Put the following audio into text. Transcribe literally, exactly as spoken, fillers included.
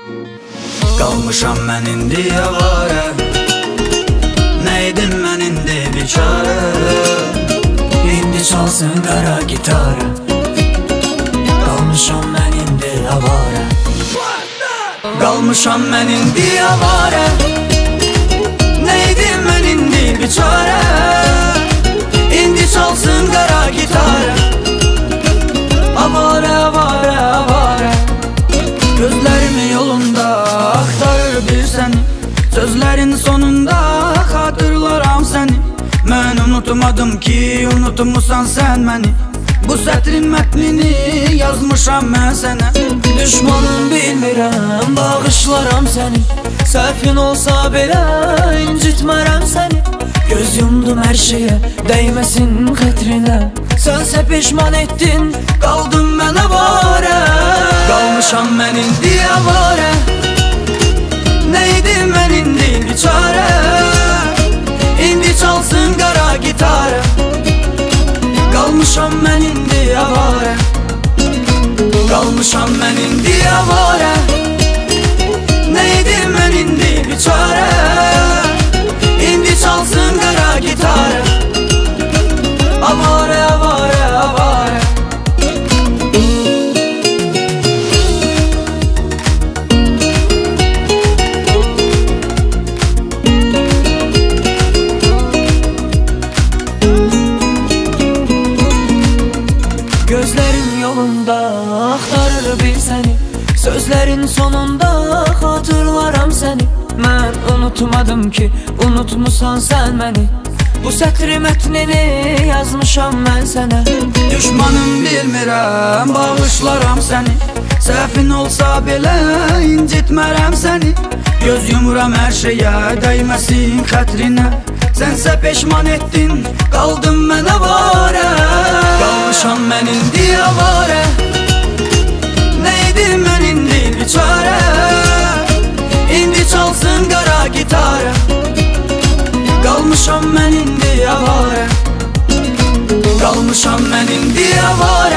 Qalmışam mən indi avara, neydim mən indi biçara. İndi çalsın qara gitara, qalmışam mən indi avara. Qalmışam mən indi avara, neydim mən indi biçara. İndi çalsın qara gitara, avara, avara, avara. Gözlerimin yolunda axtarır bir səni, sözlərin sonunda xatırlaram səni. Mən unutmadım ki, unutmusan sən məni. Bu sətrin mətnini yazmışam mən sənə. Düşmanım bilmirəm, bağışlaram səni. Səhvin olsa belə incitmərəm səni. Göz yumdum hər şeyə, dəyməsin xətrinə. Sənsə peşman etdin, qaldım mən avara. Qalmışam mən indi avara, neydim mən indi biçara. İndi çalsın qara gitara, qalmışam mən indi avara. Qalmışam mən indi avara, neydim mən indi biçara. İndi çalsın qara gitara, avara, avara, avara. Gözlerin yolunda axtarır bir səni, sözlərin sonunda xatırlaram səni. Mən unutmadım ki, unutmusan sən məni. Bu sətri mətnini yazmışam mən sənə. Düşmanım bilmirəm, bağışlaram səni. Səhvin olsa belə incitmərəm səni. Göz yumuram hər şeyə, dəyməsin xətrinə. Sənsə peşman etdin, qaldım mən avara. Qalmışam mən indi avara, neydim mən indi biçara. İndi çalsın qara gitara, qalmışam mən indi avara. Qalmışam mən indi avara.